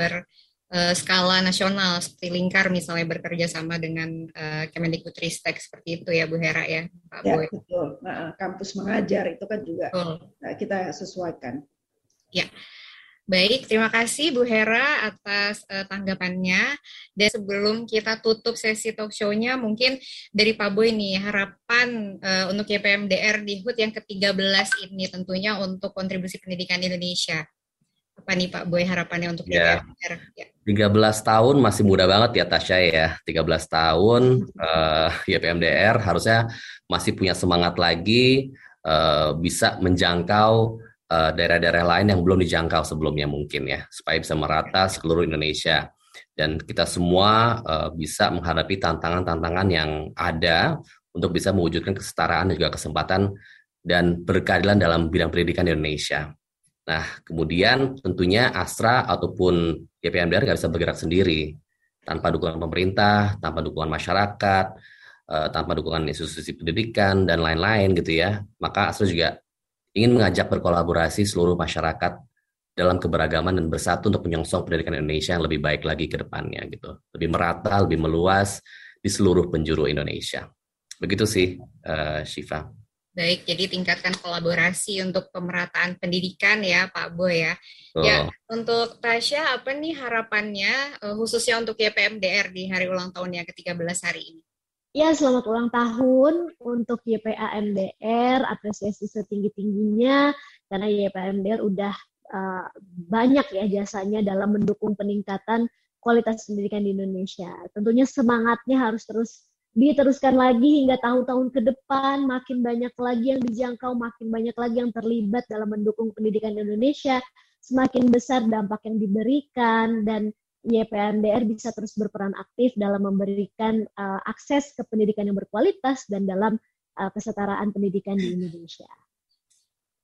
berskala nasional seperti Lingkar misalnya bekerja sama dengan eh, Kemendikbudristek seperti itu ya Bu Hera ya Pak Ya, Boy. Betul. Nah, kampus mengajar itu kan juga nah, kita sesuaikan. Ya. Baik, terima kasih Bu Hera atas uh, tanggapannya. Dan sebelum kita tutup sesi talk show-nya, mungkin dari Pak Boy nih, harapan uh, untuk Y P M D R di H U T yang ke tiga belas ini tentunya untuk kontribusi pendidikan Indonesia. Apa nih Pak Boy harapannya untuk ya. Y P M D R? Ya. tiga belas tahun masih muda banget ya Tasya ya. tiga belas tahun uh, Y P M D R harusnya masih punya semangat lagi, uh, bisa menjangkau daerah-daerah lain yang belum dijangkau sebelumnya mungkin ya, supaya bisa merata seluruh Indonesia. Dan kita semua uh, bisa menghadapi tantangan-tantangan yang ada untuk bisa mewujudkan kesetaraan dan juga kesempatan dan berkeadilan dalam bidang pendidikan di Indonesia. Nah, kemudian tentunya Astra ataupun Y P M D R nggak bisa bergerak sendiri. Tanpa dukungan pemerintah, tanpa dukungan masyarakat, uh, tanpa dukungan institusi pendidikan, dan lain-lain gitu ya. Maka Astra juga ingin mengajak berkolaborasi seluruh masyarakat dalam keberagaman dan bersatu untuk menyongsong pendidikan Indonesia yang lebih baik lagi ke depannya gitu. Lebih merata, lebih meluas di seluruh penjuru Indonesia. Begitu sih, uh, Syifa. Baik, jadi tingkatkan kolaborasi untuk pemerataan pendidikan ya Pak Boy ya. Oh. Ya, untuk Tasya apa nih harapannya uh, khususnya untuk Y P M D R di hari ulang tahun yang ke tiga belas hari ini? Ya, selamat ulang tahun untuk Y P A M D R, apresiasi setinggi-tingginya, karena Y P A M D R udah uh, banyak ya jasanya dalam mendukung peningkatan kualitas pendidikan di Indonesia. Tentunya semangatnya harus terus diteruskan lagi hingga tahun-tahun ke depan, makin banyak lagi yang dijangkau, makin banyak lagi yang terlibat dalam mendukung pendidikan di Indonesia, semakin besar dampak yang diberikan, dan Y P A M D R bisa terus berperan aktif dalam memberikan uh, akses ke pendidikan yang berkualitas dan dalam uh, kesetaraan pendidikan di Indonesia.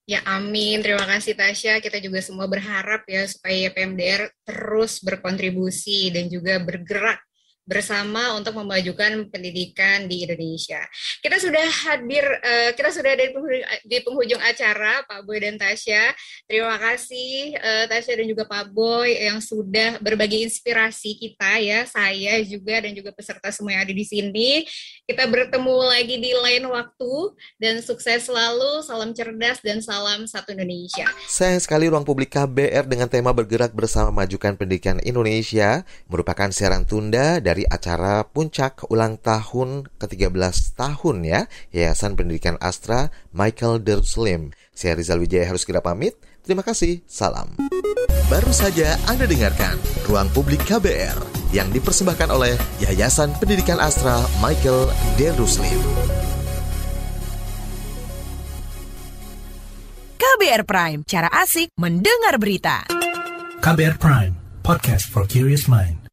Ya amin, terima kasih Tasya. Kita juga semua berharap ya supaya Y P M D R terus berkontribusi dan juga bergerak bersama untuk memajukan pendidikan di Indonesia. Kita sudah hadir, uh, kita sudah ada di penghujung, di penghujung acara, Pak Boy dan Tasya. Terima kasih uh, Tasya dan juga Pak Boy yang sudah berbagi inspirasi kita ya, saya juga dan juga peserta semua yang ada di sini. Kita bertemu lagi di lain waktu dan sukses selalu, salam cerdas dan salam satu Indonesia. Sayang sekali Ruang Publik K B R dengan tema bergerak bersama majukan pendidikan Indonesia merupakan siaran tunda dari Dari acara puncak ulang tahun ke tiga belas tahun ya Yayasan Pendidikan Astra Michael Darussalim. Saya Rizal Wijaya harus segera pamit. Terima kasih, salam. Baru saja Anda dengarkan Ruang Publik K B R yang dipersembahkan oleh Yayasan Pendidikan Astra Michael Darussalim. K B R Prime, cara asik mendengar berita. K B R Prime, podcast for curious mind.